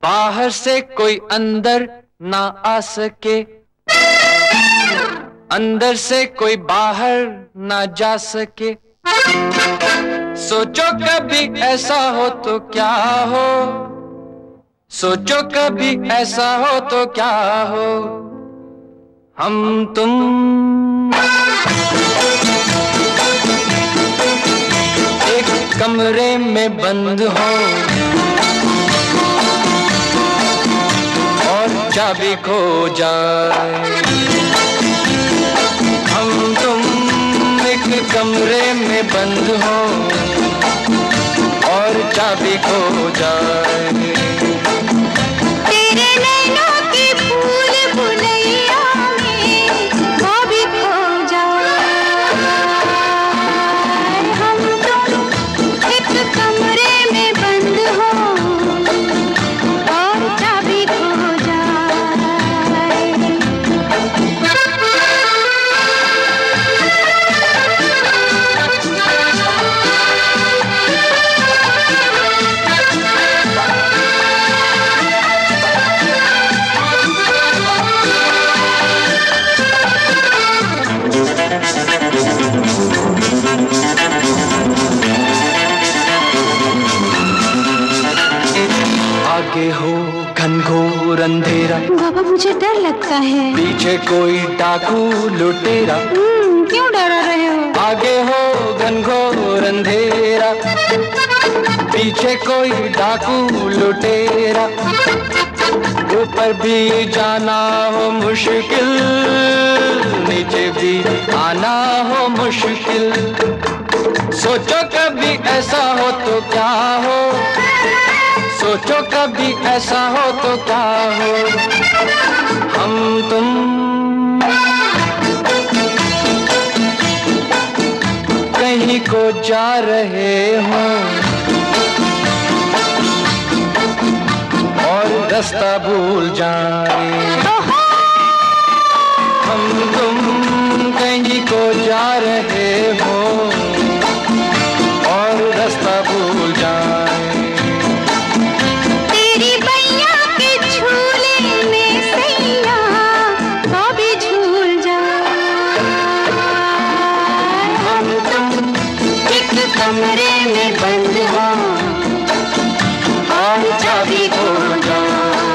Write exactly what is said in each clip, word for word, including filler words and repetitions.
बाहर से कोई अंदर ना आ सके, अंदर से कोई बाहर ना जा सके। सोचो कभी ऐसा हो तो क्या हो, सोचो कभी ऐसा हो तो क्या हो। हम तुम एक कमरे में बंद हो और चाबी खो जाए। हम तुम एक कमरे में बंद हो और चाबी खो जाए। तेरे नैनों की फूल बुलैया में वो भी खो जाए। हम तुम एक कमरे में बंद हो और चाबी खो जाए। आगे हो घनघोर अंधेरा, बाबा मुझे डर लगता है। पीछे कोई डाकू लुटेरा। हम्म, क्यों डरा रहे हो? आगे हो घनघोर अंधेरा, पीछे कोई डाकू लुटेरा। ऊपर भी जाना हो मुश्किल, नीचे भी आना हो मुश्किल। सोचो कभी ऐसा हो तो क्या हो, सोचो कभी ऐसा हो तो क्या हो। हम तुम कहीं को जा रहे हो और रास्ता भूल जाए। हम तुम कहीं को जा रहे हो और रास्ता भूल जाए। कमरे में बंद हो और चाबी खो जाए।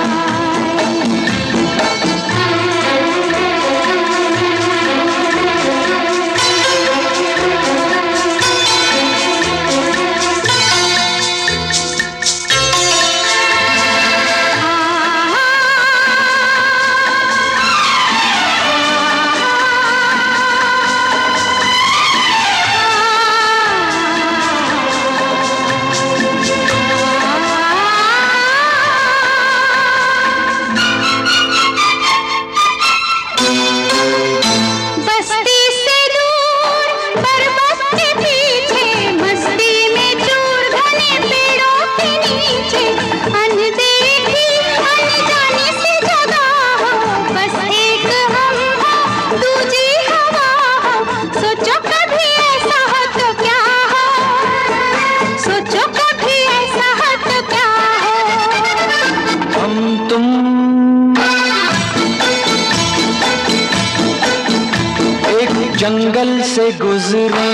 जंगल से गुजरे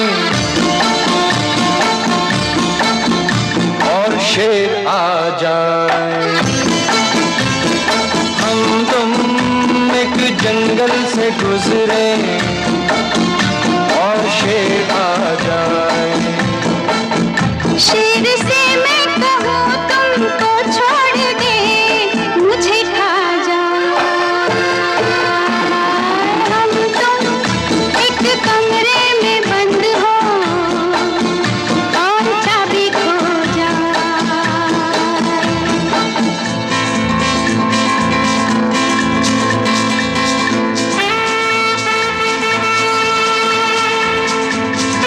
और शेर आ जाए। हम तुम एक जंगल से गुजरे और शेर आ जाए। शेर से मैं कहूँ तुमको छोड़ दे, मुझे खा जाए। हम तुम एक कमरे में बंद हो और चाबी खो जाए।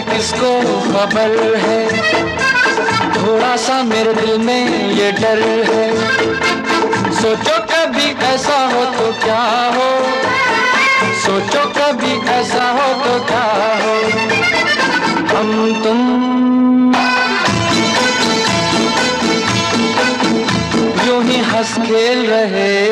किसको खबर है, थोड़ा सा मेरे दिल में ये डर है। सोचो कभी ऐसा हो तो क्या हो, सोचो कभी ऐसा हो तो क्या हो। हम तुम यूं ही हंस खेल रहे